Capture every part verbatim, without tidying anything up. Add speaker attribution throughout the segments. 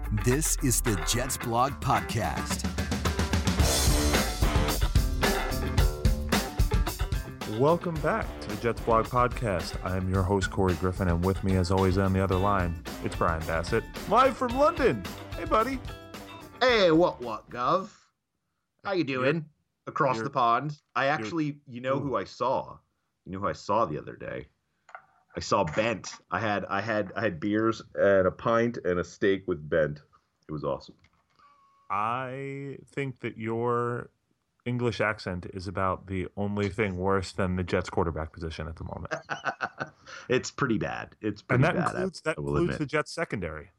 Speaker 1: This is the Jets Blog Podcast.
Speaker 2: Welcome back to the Jets Blog Podcast. I am your host, Corey Griffin, and with me, as always, on the other line, it's Brian Bassett, live from London. Hey, buddy.
Speaker 3: Hey, what, what, Gov? How you doing? You're, Across
Speaker 2: you're,
Speaker 3: the pond. I actually, you know
Speaker 2: ooh.
Speaker 3: who I saw? You know who I saw the other day? I saw Bent. I had, I had, I had beers and a pint and a steak with Bent. It was awesome.
Speaker 2: I think that your English accent is about the only thing worse than the Jets quarterback position at the moment.
Speaker 3: It's pretty bad. It's pretty
Speaker 2: and that
Speaker 3: bad.
Speaker 2: Includes,
Speaker 3: I,
Speaker 2: that
Speaker 3: I
Speaker 2: includes
Speaker 3: admit.
Speaker 2: the Jets secondary.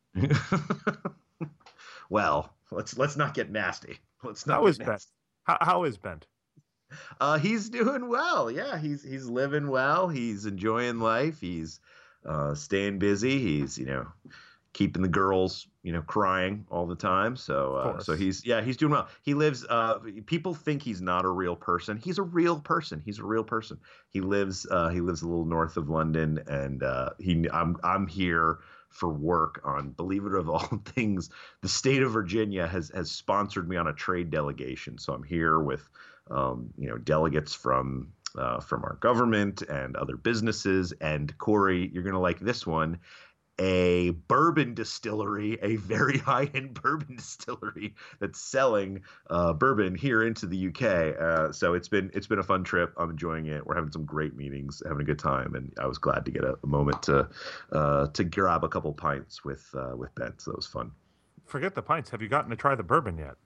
Speaker 3: Well, let's let's not get nasty. Let's not.
Speaker 2: How
Speaker 3: get
Speaker 2: is
Speaker 3: nasty.
Speaker 2: Bent? How, how is Bent?
Speaker 3: Uh, he's doing well. Yeah, he's he's living well. He's enjoying life. He's uh, staying busy. He's you know keeping the girls you know crying all the time. So uh, so he's yeah he's doing well. He lives. Uh, people think he's not a real person. He's a real person. He's a real person. He lives. Uh, he lives a little north of London, and uh, he I'm I'm here for work on, believe it of all things, the state of Virginia has has sponsored me on a trade delegation. So I'm here with, um, you know, delegates from uh, from our government and other businesses. And Corey, you're going to like this one. A bourbon distillery, a very high-end bourbon distillery that's selling uh, bourbon here into the U K. Uh, so it's been it's been a fun trip. I'm enjoying it. We're having some great meetings, having a good time, and I was glad to get a, a moment to uh, to grab a couple pints with uh, with Ben. So that was fun.
Speaker 2: Forget the pints. Have you gotten to try the bourbon yet?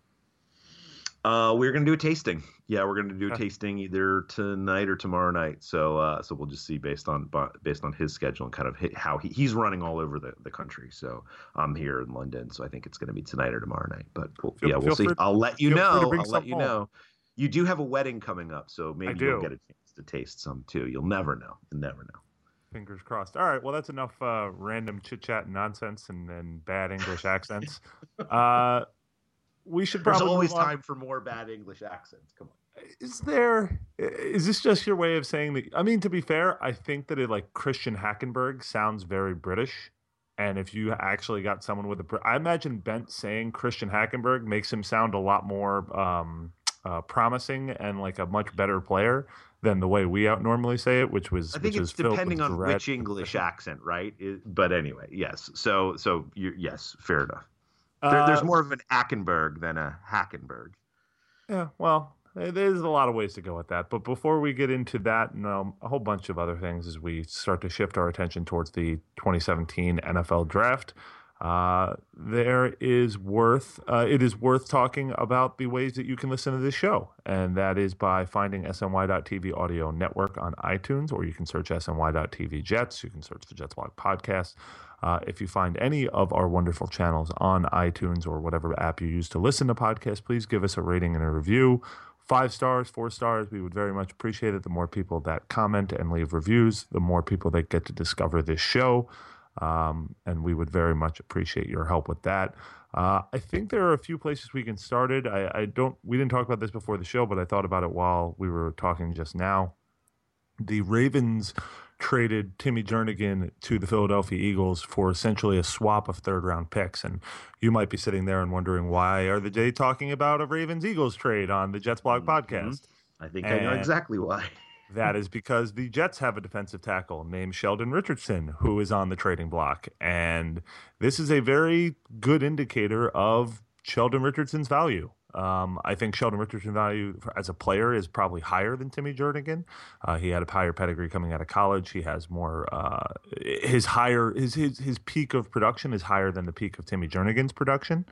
Speaker 3: Uh, we're gonna do a tasting. Yeah, we're gonna do a
Speaker 2: Okay.
Speaker 3: tasting either tonight or tomorrow night. So, uh, so we'll just see based on based on his schedule and kind of hit how he, he's running all over the, the country. So I'm here in London, so I think it's gonna be tonight or tomorrow night. But we'll,
Speaker 2: Feel-
Speaker 3: yeah, we'll
Speaker 2: feel
Speaker 3: see.
Speaker 2: free-
Speaker 3: I'll let you
Speaker 2: feel free to
Speaker 3: know.
Speaker 2: bring
Speaker 3: I'll
Speaker 2: some
Speaker 3: let you
Speaker 2: home.
Speaker 3: know. You do have a wedding coming up, so maybe
Speaker 2: do.
Speaker 3: you'll get a chance to taste some too. You'll never know. You'll never know.
Speaker 2: Fingers crossed. All right. Well, that's enough uh, random chit chat and nonsense and, and bad English accents. Uh, we should
Speaker 3: There's
Speaker 2: probably
Speaker 3: always
Speaker 2: move on.
Speaker 3: time for more bad English accents. Come on.
Speaker 2: Is there? Is this just your way of saying that? I mean, to be fair, I think that it like Christian Hackenberg sounds very British. And if you actually got someone with a, Br- I imagine Bent saying Christian Hackenberg makes him sound a lot more um, uh, promising and like a much better player than the way we out normally say it, which was
Speaker 3: I think
Speaker 2: which
Speaker 3: it's
Speaker 2: is filled
Speaker 3: depending
Speaker 2: with
Speaker 3: on
Speaker 2: dread.
Speaker 3: which English accent, right? It, but anyway, yes. So so you yes, fair enough. There, there's
Speaker 2: Uh,
Speaker 3: more of an Ackenberg than a Hackenberg.
Speaker 2: Yeah, well, there's a lot of ways to go with that. But before we get into that and um, a whole bunch of other things as we start to shift our attention towards the twenty seventeen N F L Draft, uh, there is worth uh, it is worth talking about the ways that you can listen to this show, and that is by finding S N Y dot T V Audio Network on iTunes, or you can search S N Y dot T V Jets. You can search the Jets Blog Podcast. Uh, if you find any of our wonderful channels on iTunes or whatever app you use to listen to podcasts, please give us a rating and a review. Five stars, four stars, we would very much appreciate it. The more people that comment and leave reviews, the more people that get to discover this show. Um, and we would very much appreciate your help with that. Uh, I think there are a few places we can start it. I, I don't, we didn't talk about this before the show, but I thought about it while we were talking just now. The Ravens traded Timmy Jernigan to the Philadelphia Eagles for essentially a swap of third round picks. And you might be sitting there and wondering, why are they talking about a Ravens Eagles trade on the Jets Blog podcast?
Speaker 3: I think I know
Speaker 2: And
Speaker 3: exactly why.
Speaker 2: that is because the Jets have a defensive tackle named Sheldon Richardson, who is on the trading block. And this is a very good indicator of Sheldon Richardson's value. Um, I think Sheldon Richardson's value for, as a player is probably higher than Timmy Jernigan. Uh, he had a higher pedigree coming out of college. He has more. Uh, his higher his, his his peak of production is higher than the peak of Timmy Jernigan's production.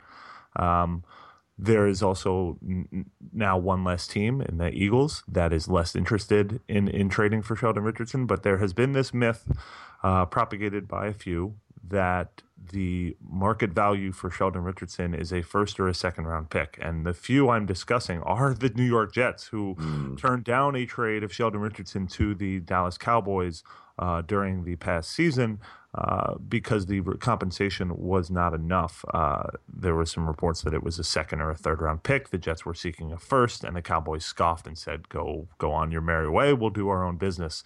Speaker 2: Um, there is also n- now one less team in the Eagles that is less interested in in trading for Sheldon Richardson. But there has been this myth uh, propagated by a few that the market value for Sheldon Richardson is a first or a second round pick. And the few I'm discussing are the New York Jets, who
Speaker 3: Mm.
Speaker 2: turned down a trade of Sheldon Richardson to the Dallas Cowboys uh, during the past season uh, because the re- compensation was not enough. Uh, there were some reports that it was a second or a third round pick. The Jets were seeking a first, and the Cowboys scoffed and said, go, go on your merry way. We'll do our own business.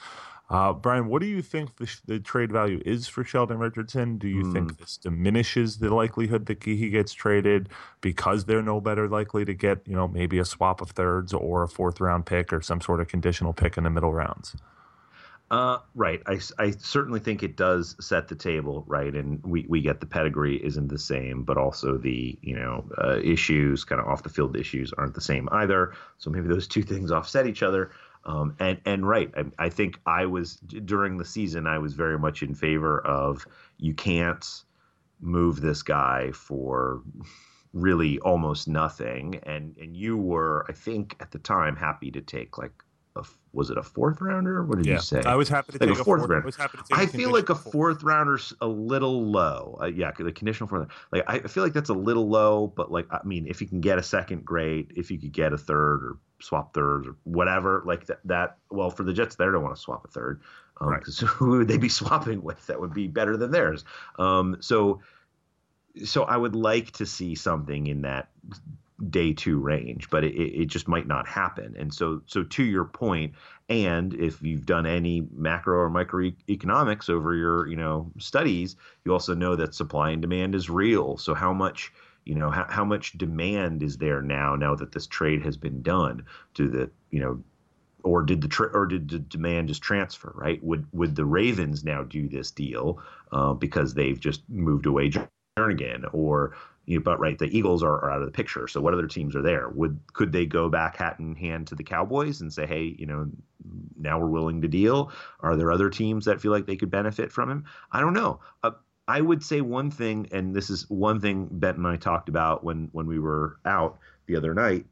Speaker 2: Uh, Brian, what do you think the, the trade value is for Sheldon Richardson? Do you
Speaker 3: Mm.
Speaker 2: think this diminishes the likelihood that he gets traded because they're no better likely to get, you know, maybe a swap of thirds or a fourth round pick or some sort of conditional pick in the middle rounds?
Speaker 3: Uh, right. I, I certainly think it does set the table, right? And we, we get the pedigree isn't the same, but also the, you know, uh, issues, kind of off the field issues aren't the same either. So maybe those two things offset each other. Um, and, and right, I, I think I was during the season, I was very much in favor of you can't move this guy for really almost nothing. And, and you were, I think at the time, happy to take like, a, was it a fourth rounder? What did
Speaker 2: yeah,
Speaker 3: you say?
Speaker 2: I was happy to
Speaker 3: like
Speaker 2: take
Speaker 3: a fourth,
Speaker 2: fourth
Speaker 3: rounder.
Speaker 2: I was happy to take
Speaker 3: I
Speaker 2: a
Speaker 3: feel like a
Speaker 2: fourth.
Speaker 3: fourth rounder's a little low. Uh, yeah, the conditional fourth. Like I feel like that's a little low, but like I mean, if you can get a second, great. If you could get a third or swap thirds or whatever, like that. That well, for the Jets, they don't want to swap a third because um, right. Who would they be swapping with that would be better than theirs? Um, so, so I would like to see something in that day two range, but it, it just might not happen. And so, so to your point, and if you've done any macro or microeconomics over your, you know, studies, you also know that supply and demand is real. So how much, you know, how, how much demand is there now, now that this trade has been done to the, you know, or did the tra- or did the demand just transfer, right? Would, would the Ravens now do this deal uh, because they've just moved away Jernigan, or, you know, but right, the Eagles are, are out of the picture. So what other teams are there? Would could they go back hat in hand to the Cowboys and say, hey, you know, now we're willing to deal? Are there other teams that feel like they could benefit from him? I don't know. Uh, I would say one thing, and this is one thing Bent and I talked about when when we were out the other night.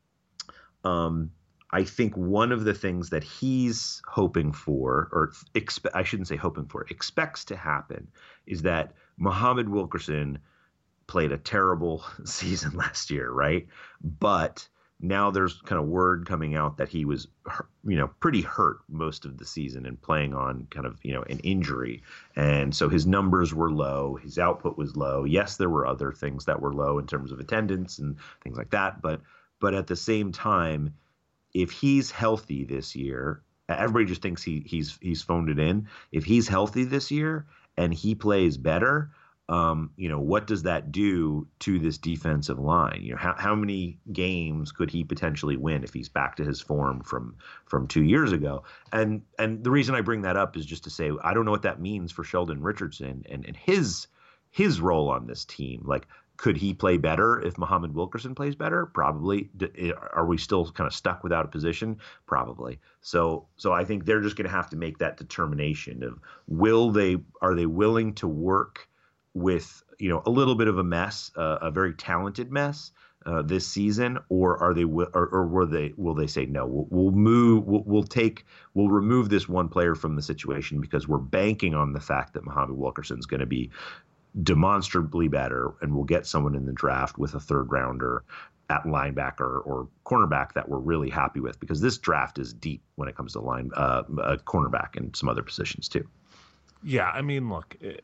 Speaker 3: Um, I think one of the things that he's hoping for, or expe- I shouldn't say hoping for, expects to happen, is that Muhammad Wilkerson played a terrible season last year, right? But now there's kind of word coming out that he was, you know, pretty hurt most of the season and playing on kind of, you know, an injury. And so his numbers were low. His output was low. Yes, there were other things that were low in terms of attendance and things like that. But but at the same time, if he's healthy this year, everybody just thinks he he's he's phoned it in. If he's healthy this year and he plays better, um, you know, what does that do to this defensive line? You know, how how many games could he potentially win if he's back to his form from from two years ago? And and the reason I bring that up is just to say I don't know what that means for Sheldon Richardson and and his his role on this team. Like, could he play better if Muhammad Wilkerson plays better? Probably. Are we still kind of stuck without a position? Probably. So, so I think they're just going to have to make that determination of will they, are they willing to work with, you know, a little bit of a mess, uh, a very talented mess uh, this season, or are they, or, or will they, will they say no? We'll, we'll move, we'll, we'll take, we'll remove this one player from the situation because we're banking on the fact that Muhammad Wilkerson is going to be demonstrably better, and we'll get someone in the draft with a third rounder at linebacker or cornerback that we're really happy with, because this draft is deep when it comes to line uh, uh cornerback and some other positions too.
Speaker 2: Yeah, I mean, look, it,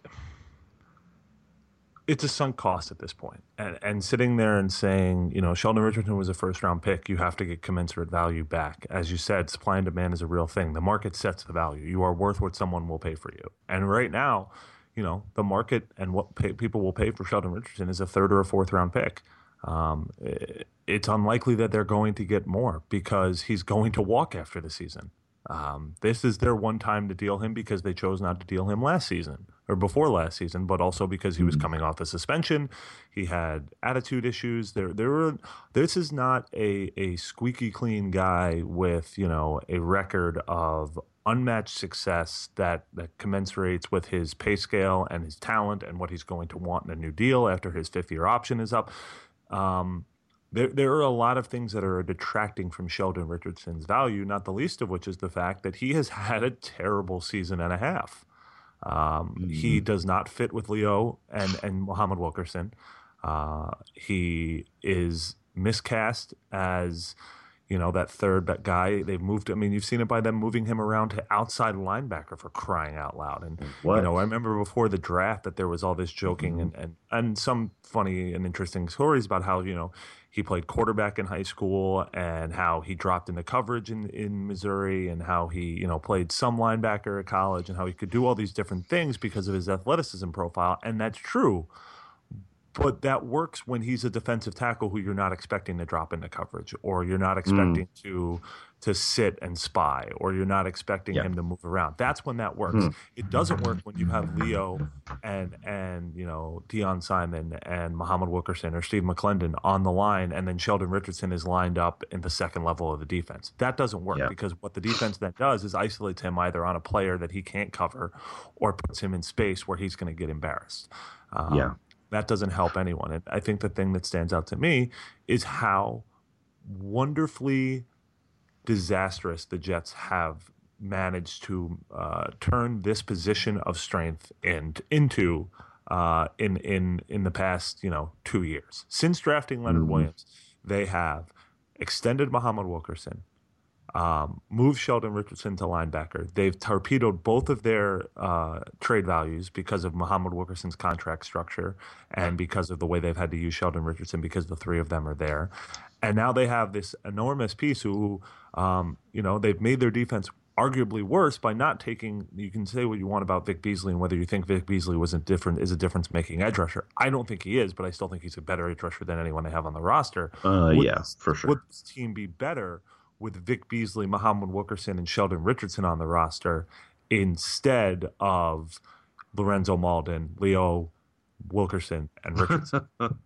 Speaker 2: it's a sunk cost at this point. And, and sitting there and saying, you know, Sheldon Richardson was a first round pick, you have to get commensurate value back. As you said, supply and demand is a real thing. The market sets the value. You are worth what someone will pay for you. And right now, you know, the market and what pay, people will pay for Sheldon Richardson is a third or a fourth round pick. Um, it, it's unlikely that they're going to get more because he's going to walk after the season. Um, this is their one time to deal him because they chose not to deal him last season or before last season, but also because he was coming off a suspension. He had attitude issues. There, there were. This is not a a squeaky clean guy with, you know, a record of unmatched success that, that commensurates with his pay scale and his talent and what he's going to want in a new deal after his fifth year option is up. Um, there, there are a lot of things that are detracting from Sheldon Richardson's value, not the least of which is the fact that he has had a terrible season and a half. Um, mm-hmm. He does not fit with Leo and, and Muhammad Wilkerson. Uh, he is miscast as, you know, that third that guy. They've moved. I mean, you've seen it by them moving him around to outside linebacker for crying out loud. And
Speaker 3: what?
Speaker 2: you know, I remember before the draft that there was all this joking
Speaker 3: Mhm.
Speaker 2: and, and and some funny and interesting stories about how, you know, he played quarterback in high school and how he dropped into coverage in, in Missouri and how he, you know, played some linebacker at college and how he could do all these different things because of his athleticism profile. And that's true. But that works when he's a defensive tackle who you're not expecting to drop into coverage, or you're not expecting mm. to to sit and spy, or you're not expecting yep. him to move around. That's when that works. Mm. It doesn't work when you have Leo and and you know Deion Simon and Muhammad Wilkerson or Steve McClendon on the line, and then Sheldon Richardson is lined up in the second level of the defense. That doesn't work yep. because what the defense then does is isolates him either on a player that he can't cover, or puts him in space where he's going to get embarrassed. Um,
Speaker 3: yeah.
Speaker 2: That doesn't help anyone. And I think the thing that stands out to me is how wonderfully disastrous the Jets have managed to uh, turn this position of strength and into uh, in in in the past, you know, two years. Since drafting Leonard mm-hmm. Williams, they have extended Muhammad Wilkerson, Um, move Sheldon Richardson to linebacker. They've torpedoed both of their uh, trade values because of Muhammad Wilkerson's contract structure and because of the way they've had to use Sheldon Richardson because the three of them are there. And now they have this enormous piece who, um, you know, they've made their defense arguably worse by not taking. You can say what you want about Vic Beasley and whether you think Vic Beasley was a different is a difference-making edge rusher. I don't think he is, but I still think he's a better edge rusher than anyone they have on the roster.
Speaker 3: Uh,
Speaker 2: would,
Speaker 3: yeah, for sure.
Speaker 2: Would this team be better with Vic Beasley, Muhammad Wilkerson, and Sheldon Richardson on the roster instead of Lorenzo Malden, Leo Wilkerson, and Richardson?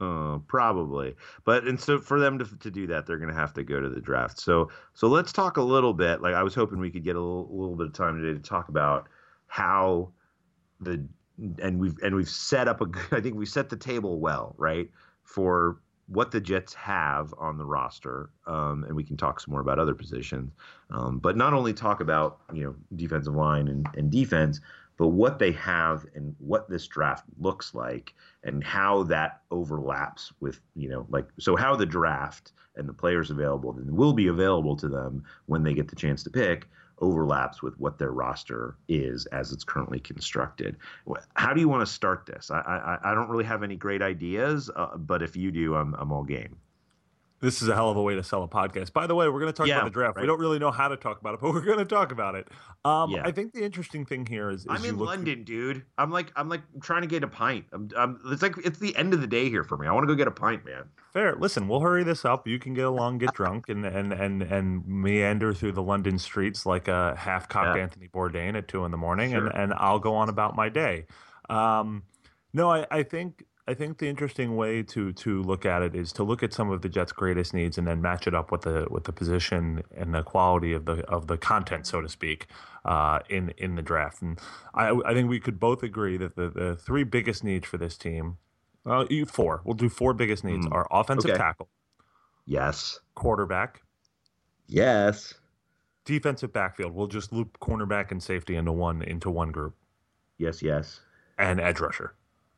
Speaker 3: Probably. But and so for them to to do that, they're going to have to go to the draft. So so let's talk a little bit. Like I was hoping we could get a little, a little bit of time today to talk about how the and we've and we've set up a. I think we set the table well, right, for what the Jets have on the roster, um, and we can talk some more about other positions. Um, but not only talk about, you know, defensive line and, and defense, but what they have and what this draft looks like and how that overlaps with, you know, like, so how the draft and the players available and will be available to them when they get the chance to pick overlaps with what their roster is as it's currently constructed. How do you want to start this? I I, I don't really have any great ideas, uh, but if you do, I'm I'm all game.
Speaker 2: This is a hell of a way to sell a podcast. By the way, we're going to talk
Speaker 3: yeah,
Speaker 2: about the draft.
Speaker 3: Right.
Speaker 2: We don't really know how to talk about it, but we're going to talk about it. Um,
Speaker 3: yeah.
Speaker 2: I think the interesting thing here is, is
Speaker 3: I'm in
Speaker 2: look,
Speaker 3: London, dude. I'm like I'm like trying to get a pint. I'm, I'm it's like it's the end of the day here for me. I want to go get a pint, man.
Speaker 2: Fair. Listen, we'll hurry this up. You can get along, get drunk, and and and and meander through the London streets like a half-cocked
Speaker 3: yeah.
Speaker 2: Anthony Bourdain at two in the morning,
Speaker 3: sure.
Speaker 2: and and I'll go on about my day. Um, no, I, I think. I think the interesting way to to look at it is to look at some of the Jets' greatest needs and then match it up with the with the position and the quality of the of the content, so to speak, uh, in in the draft. And I I think we could both agree that the, the three biggest needs for this team, well, you four, we'll do four biggest needs: mm. are offensive
Speaker 3: okay.
Speaker 2: tackle,
Speaker 3: yes,
Speaker 2: quarterback,
Speaker 3: yes,
Speaker 2: defensive backfield. We'll just loop cornerback and safety into one into one group.
Speaker 3: Yes, yes,
Speaker 2: and edge rusher.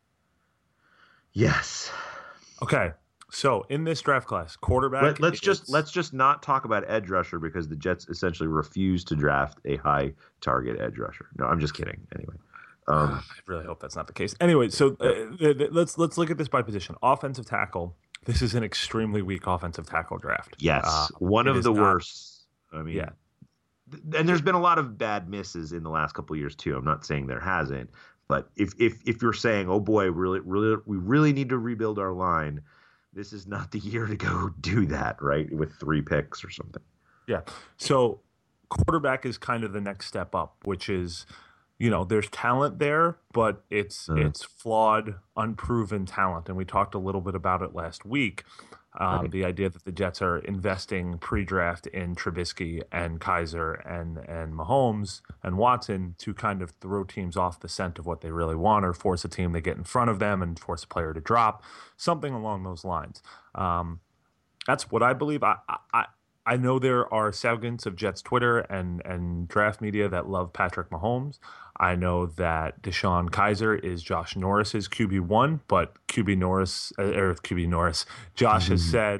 Speaker 3: Yes.
Speaker 2: Okay. So in this draft class, quarterback.
Speaker 3: Let, let's just let's just not talk about edge rusher because the Jets essentially refuse to draft a high target edge rusher. No, I'm just kidding. Anyway, um,
Speaker 2: I really hope that's not the case. Anyway, so uh, let's let's look at this by position. Offensive tackle. This is an extremely weak offensive tackle draft.
Speaker 3: Yes, uh, one of the not, worst. I mean,
Speaker 2: yeah.
Speaker 3: And there's been a lot of bad misses in the last couple of years too. I'm not saying there hasn't. But if if if you're saying, oh boy, really, really, we really need to rebuild our line, this is not the year to go do that, right? With three picks or something.
Speaker 2: Yeah. So quarterback is kind of the next step up, which is, you know, there's talent there, but it's uh-huh. it's flawed, unproven talent, and we talked a little bit about it last week. Um, right. The idea that the Jets are investing pre-draft in Trubisky and Kaiser and and Mahomes and Watson to kind of throw teams off the scent of what they really want or force a team to get in front of them and force a player to drop, something along those lines. Um, that's what I believe. I, I I know there are segments of Jets Twitter and, and draft media that love Patrick Mahomes. I know that Deshaun Kaiser is Josh Norris's Q B one, but Q B Norris or Q B Norris, Josh mm-hmm. has said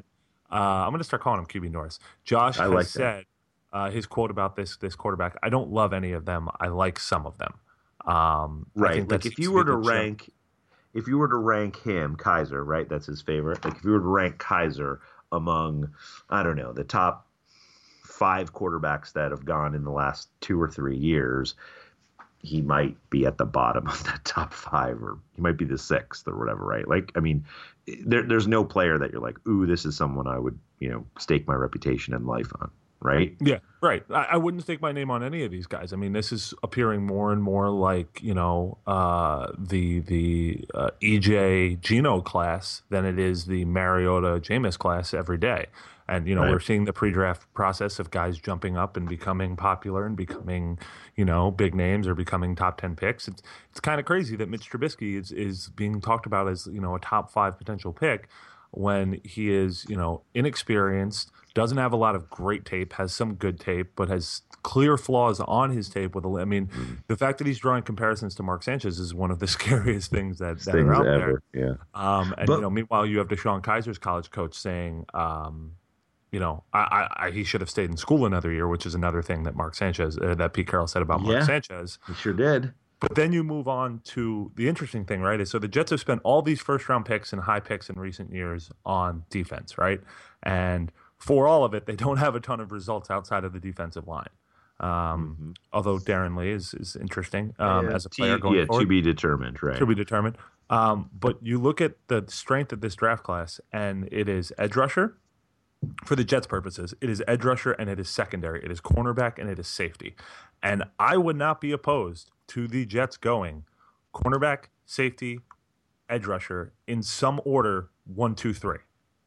Speaker 2: Uh, I'm going to start calling him Q B Norris. Josh
Speaker 3: I
Speaker 2: has
Speaker 3: like that.
Speaker 2: said uh, his quote about this this quarterback. I don't love any of them. I like some of them. Um, I
Speaker 3: Right.
Speaker 2: think
Speaker 3: Like
Speaker 2: that
Speaker 3: if
Speaker 2: seems
Speaker 3: you
Speaker 2: to be
Speaker 3: were to
Speaker 2: the gem.
Speaker 3: rank, if you were to rank him, Kaiser, right? That's his favorite. Like if you were to rank Kaiser among, I don't know, the top five quarterbacks that have gone in the last two or three years, he might be at the bottom of that top five, or he might be the sixth or whatever, right? Like, I mean, there, there's no player that you're like, ooh, this is someone I would, you know, stake my reputation and life on, right?
Speaker 2: Yeah, right. I, I wouldn't stake my name on any of these guys. I mean, this is appearing more and more like, you know, uh, the the uh, E J Geno class than it is the Mariota Jameis class every day. And, you know,
Speaker 3: Right.
Speaker 2: we're seeing the pre-draft process of guys jumping up and becoming popular and becoming, you know, big names or becoming top ten picks. It's it's kind of crazy that Mitch Trubisky is is being talked about as, you know, a top five potential pick when he is, you know, inexperienced, doesn't have a lot of great tape, has some good tape, but has clear flaws on his tape. With a, I mean,
Speaker 3: Mm.
Speaker 2: the fact that he's drawing comparisons to Mark Sanchez is one of the scariest things that, that are
Speaker 3: Things
Speaker 2: out
Speaker 3: ever.
Speaker 2: there.
Speaker 3: Yeah.
Speaker 2: Um, and,
Speaker 3: But
Speaker 2: you know, meanwhile, you have Deshaun Kaiser's college coach saying, um, you know, I, I, I, he should have stayed in school another year, which is another thing that Mark Sanchez, uh, that Pete Carroll said about Mark
Speaker 3: yeah,
Speaker 2: Sanchez.
Speaker 3: he sure did.
Speaker 2: But then you move on to the interesting thing, right? Is so the Jets have spent all these first round picks and high picks in recent years on defense, right? And for all of it, they don't have a ton of results outside of the defensive line. Um,
Speaker 3: Mhm.
Speaker 2: Although Darren Lee is is interesting um,
Speaker 3: Yeah,
Speaker 2: as a
Speaker 3: T-
Speaker 2: player going
Speaker 3: yeah,
Speaker 2: forward,
Speaker 3: to be determined, right?
Speaker 2: to be determined. Um, but you look at the strength of this draft class, and it is edge rusher. For the Jets' purposes, it is edge rusher and it is secondary. It is cornerback and it is safety. And I would not be opposed to the Jets going cornerback, safety, edge rusher in some order one, two, three.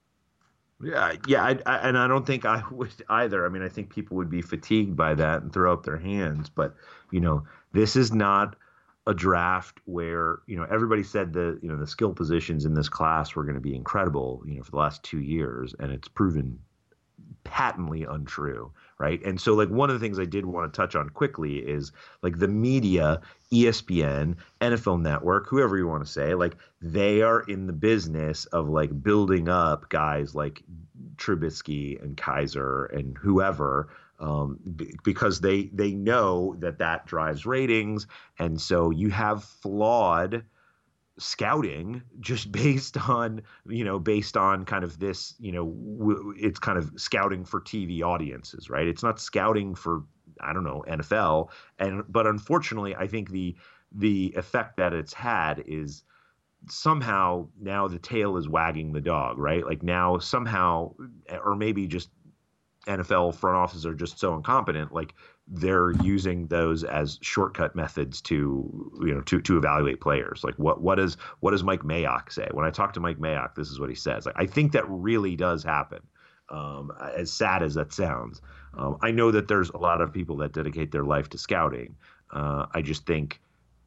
Speaker 3: Yeah, yeah, I, I, and I don't think I would either. I mean, I think people would be fatigued by that and throw up their hands. But you know, this is not a draft where you know everybody said the you know the skill positions in this class were going to be incredible. You know, for the last two years, and it's proven patently untrue, right? And so, like, one of the things I did want to touch on quickly is like the media, E S P N, N F L Network, whoever you want to say, like they are in the business of like building up guys like Trubisky and Kaiser and whoever, um, b- because they they know that that drives ratings, and so you have flawed scouting just based on you know based on kind of this you know w- it's kind of scouting for T V audiences, right? It's not scouting for, I don't know, N F L. And but unfortunately I think the the effect that it's had is somehow now the tail is wagging the dog, right? Like now somehow, or maybe just N F L front offices are just so incompetent, like they're using those as shortcut methods to, you know, to, to evaluate players. Like what, what is, what does Mike Mayock say? When I talk to Mike Mayock, this is what he says. Like, I think that really does happen. Um, as sad as that sounds. Um, I know that there's a lot of people that dedicate their life to scouting. Uh, I just think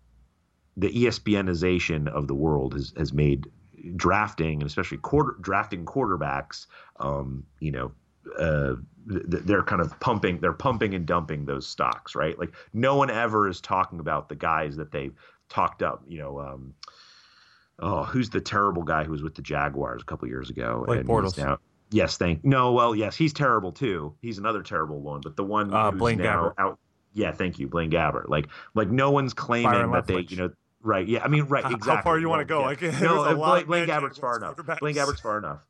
Speaker 3: the ESPNization of the world has, has made drafting, and especially quarter drafting quarterbacks, um, you know, uh, they're kind of pumping, they're pumping and dumping those stocks, right? Like no one ever is talking about the guys that they've talked up, you know, um, oh, who's the terrible guy who was with the Jaguars a couple years ago?
Speaker 2: Blake
Speaker 3: and
Speaker 2: Bortles.
Speaker 3: He's now, yes, thank, no, well, yes, he's terrible too. He's another terrible one, but the one
Speaker 2: Uh,
Speaker 3: who's
Speaker 2: Blaine
Speaker 3: now
Speaker 2: Gabbert.
Speaker 3: out. Yeah, thank you, Blaine Gabbert. Like, like no one's claiming
Speaker 2: Byron
Speaker 3: that they,
Speaker 2: Leftwich.
Speaker 3: you know, right. Yeah, I mean, right,
Speaker 2: How-
Speaker 3: exactly.
Speaker 2: How far you want to
Speaker 3: Well,
Speaker 2: go?
Speaker 3: yeah.
Speaker 2: Like,
Speaker 3: No,
Speaker 2: there's a
Speaker 3: uh,
Speaker 2: lot
Speaker 3: Blaine,
Speaker 2: of
Speaker 3: Blaine
Speaker 2: bad
Speaker 3: Gabbert's far enough.
Speaker 2: quarterbacks.
Speaker 3: Blaine Gabbert's far enough.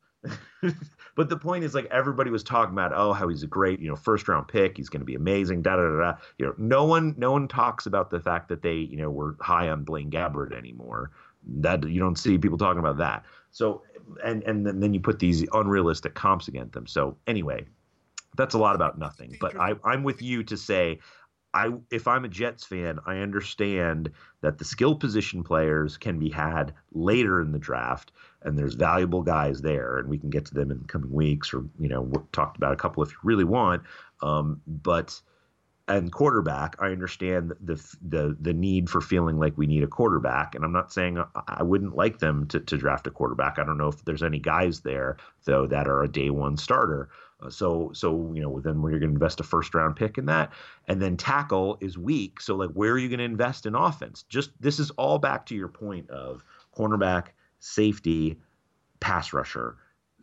Speaker 3: But the point is, like, everybody was talking about, oh, how he's a great, you know, first round pick. He's going to be amazing. Da da da da. You know, no one, no one talks about the fact that they, you know, were high on Blaine Gabbert anymore. That you don't see people talking about that. So, and and then, then you put these unrealistic comps against them. So anyway, that's a lot about nothing. But I, I'm with you to say, I if I'm a Jets fan, I understand that the skill position players can be had later in the draft, and there's valuable guys there, and we can get to them in the coming weeks, or you know, we talked about a couple if you really want. Um, but and quarterback, I understand the the the need for feeling like we need a quarterback, and I'm not saying I, I wouldn't like them to to draft a quarterback. I don't know if there's any guys there though that are a day one starter. Uh, so so you know then where you're going to invest a first round pick in that, and then tackle is weak. So like where are you going to invest in offense? Just this is all back to your point of cornerback, safety, pass rusher.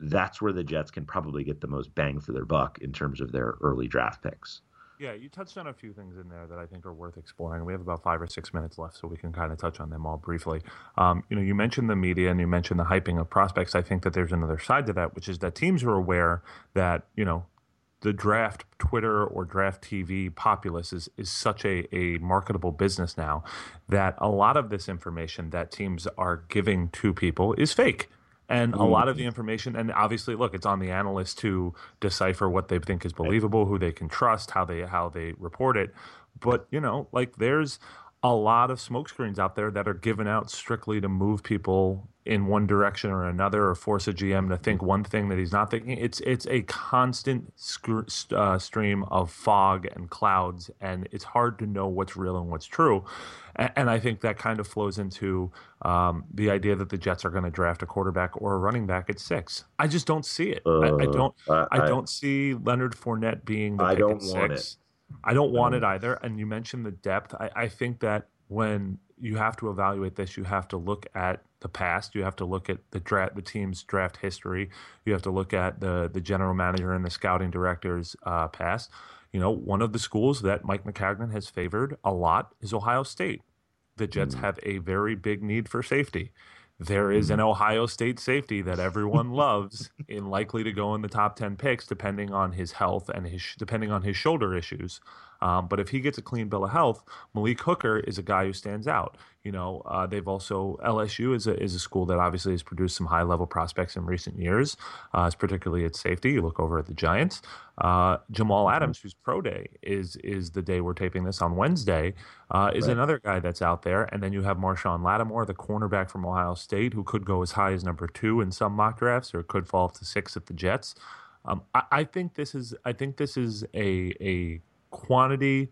Speaker 3: that's where the Jets can probably get the most bang for their buck in terms of their early draft picks.
Speaker 2: Yeah, you touched on a few things in there that I think are worth exploring. We have about five or six minutes left, so we can kind of touch on them all briefly. Um, you know, you mentioned the media and you mentioned the hyping of prospects. I think that there's another side to that, which is that teams are aware that, you know, the draft Twitter or draft T V populace is, is such a, a marketable business now that a lot of this information that teams are giving to people is fake. And a lot of the information, and obviously, look, it's on the analysts to decipher what they think is believable, who they can trust, how they how they report it. But, you know, like there's a lot of smokescreens out there that are given out strictly to move people in one direction or another, or force a G M to think one thing that he's not thinking. It's it's a constant sc- uh, stream of fog and clouds, and it's hard to know what's real and what's true. And, and I think that kind of flows into um, the idea that the Jets are going to draft a quarterback or a running back at six. I just don't see it.
Speaker 3: Uh,
Speaker 2: I, I don't.
Speaker 3: I,
Speaker 2: I don't see Leonard Fournette being the
Speaker 3: I
Speaker 2: pick
Speaker 3: don't
Speaker 2: at
Speaker 3: want
Speaker 2: six.
Speaker 3: it.
Speaker 2: I don't want
Speaker 3: Um,
Speaker 2: it either. And you mentioned the depth. I, I think that when you have to evaluate this, you have to look at the past. You have to look at the draft, the team's draft history. You have to look at the the general manager and the scouting director's uh, past. You know, one of the schools that Mike McCagnon has favored a lot is Ohio State. The Jets have a very big need for safety. There is an Ohio State safety that everyone loves, and likely to go in the top ten picks, depending on his health and his depending on his shoulder issues. Um, but if he gets a clean bill of health, Malik Hooker is a guy who stands out. You know, uh, they've also L S U is a is a school that obviously has produced some high level prospects in recent years, uh, particularly at safety. You look over at the Giants. Uh, Jamal Adams, whose pro day is is the day we're taping this on Wednesday, uh, is
Speaker 3: Right.
Speaker 2: another guy that's out there. And then you have Marshawn Lattimore, the cornerback from Ohio State, who could go as high as number two in some mock drafts, or could fall to six at the Jets. Um, I, I think this is I think this is a a quantity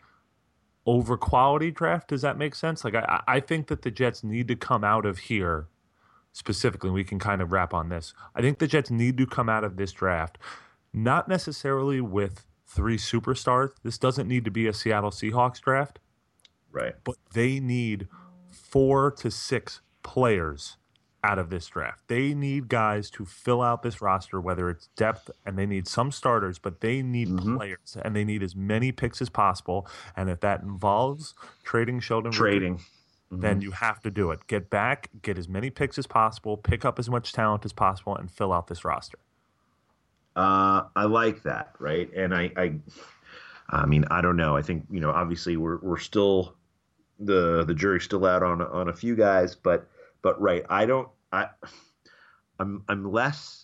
Speaker 2: over quality draft. Does that make sense? Like I, I think that the Jets need to come out of here specifically. We can kind of wrap on this. I think the Jets need to come out of this draft, not necessarily with three superstars. This doesn't need to be a Seattle Seahawks draft,
Speaker 3: Right.
Speaker 2: but they need four to six players out of this draft. They need guys to fill out this roster, whether it's depth, and they need some starters, but they need
Speaker 3: Mhm.
Speaker 2: players, and they need as many picks as possible. And if that involves trading Sheldon Richardson,
Speaker 3: Trading. Mhm.
Speaker 2: then you have to do it. Get back, get as many picks as possible, pick up as much talent as possible, and fill out this roster.
Speaker 3: Uh, I like that, right? And I, I, I mean, I don't know. I think you know, obviously, we're we're still the the jury's still out on on a few guys, but but right, I don't. I, I'm I'm less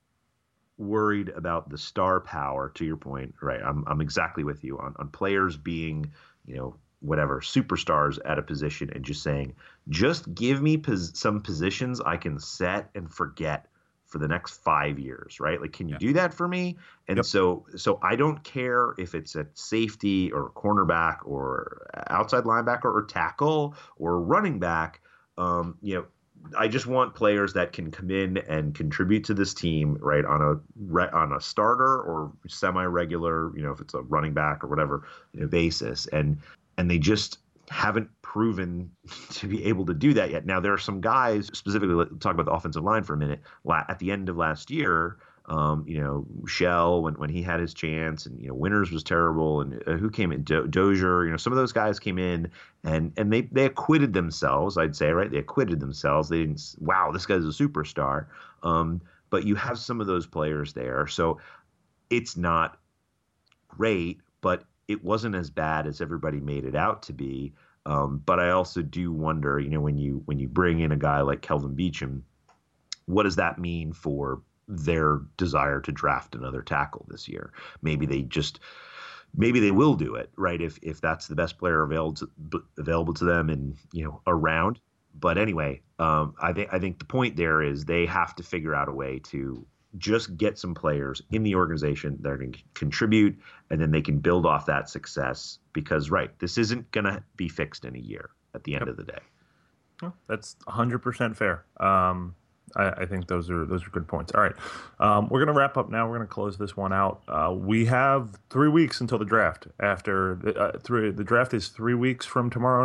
Speaker 3: worried about the star power. To your point, right? I'm I'm exactly with you on on players being, you know, whatever superstars at a position, and just saying, just give me pos- some positions I can set and forget for the next five years, right? Like, can you
Speaker 2: Yeah.
Speaker 3: do that for me? And
Speaker 2: Yep.
Speaker 3: so, so I don't care if it's at safety or cornerback or outside linebacker or tackle or running back. Um, you know, I just want players that can come in and contribute to this team, right, on a re- on a starter or semi-regular, you know, if it's a running back or whatever, you know, basis, and and they just haven't proven to be able to do that yet. Now, there are some guys, specifically, let's talk about the offensive line for a minute. La- at the end of last year, um, you know, Shell, when, when he had his chance, and, you know, Winters was terrible, and uh, who came in? Do- Dozier, you know, some of those guys came in, and and they, they acquitted themselves, I'd say, right? They acquitted themselves. They didn't, wow, this guy's a superstar. Um, but you have some of those players there. So it's not great, but it wasn't as bad as everybody made it out to be. Um, but I also do wonder, you know, when you when you bring in a guy like Kelvin Beachum, what does that mean for their desire to draft another tackle this year? Maybe they just, maybe they will do it, right? If if that's the best player available to, available to them and, you know, around. But anyway, um, I think I think the point there is they have to figure out a way to just get some players in the organization that are going to contribute, and then they can build off that success. Because, right, this isn't going to be fixed in a year at the end
Speaker 2: Yep.
Speaker 3: of the day.
Speaker 2: Well, that's one hundred percent fair. Um, I, I think those are those are good points. All right, um, we're going to wrap up now. We're going to close this one out. Uh, we have three weeks until the draft. After the, uh, three, the draft is three weeks from tomorrow night.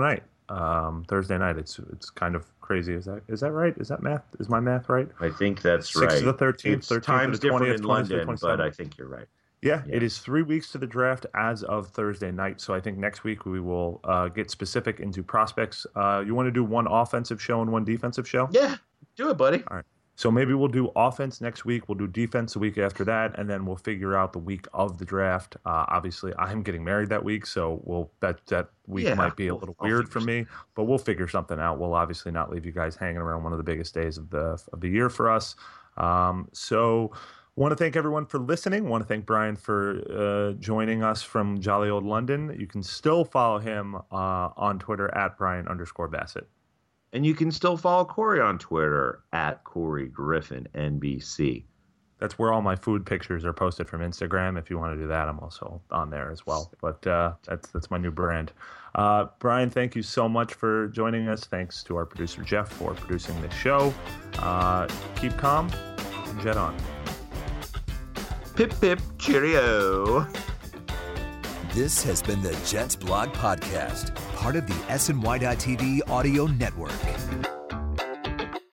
Speaker 2: um, Thursday night. It's it's kind of crazy. Is that is that right? Is that math? Is my math right?
Speaker 3: I think that's
Speaker 2: Six
Speaker 3: right.
Speaker 2: to the thirteenth,
Speaker 3: It's
Speaker 2: thirteenth
Speaker 3: times
Speaker 2: to the twentieth,
Speaker 3: different in
Speaker 2: twentieth to the
Speaker 3: London,
Speaker 2: twenty-seventh.
Speaker 3: but I think you're right.
Speaker 2: Yeah,
Speaker 3: Yeah.
Speaker 2: it is three weeks to the draft as of Thursday night. So I think next week we will uh, get specific into prospects. Uh, you want to do one offensive show and one defensive show?
Speaker 3: Yeah, do it, buddy.
Speaker 2: All right. So maybe we'll do offense next week. We'll do defense the week after that, and then we'll figure out the week of the draft. Uh, obviously, I'm getting married that week, so we'll that that week
Speaker 3: Yeah,
Speaker 2: might be a
Speaker 3: we'll-
Speaker 2: little
Speaker 3: I'll
Speaker 2: weird
Speaker 3: figure
Speaker 2: for me, but we'll figure something out. We'll obviously not leave you guys hanging around one of the biggest days of the of the year for us. Um, so. Want to thank everyone for listening. Want to thank Brian for uh, joining us from jolly old London. You can still follow him uh, on Twitter at Brian underscore Bassett.
Speaker 3: And you can still follow Corey on Twitter at Corey Griffin N B C.
Speaker 2: That's where all my food pictures are posted from Instagram. If you want to do that, I'm also on there as well. But uh, that's that's my new brand. Uh, Brian, thank you so much for joining us. Thanks to our producer, Jeff, for producing this show. Uh, keep calm and jet on.
Speaker 3: Pip, pip, cheerio.
Speaker 1: This has been the Jets Blog Podcast, part of the S N Y dot T V audio network.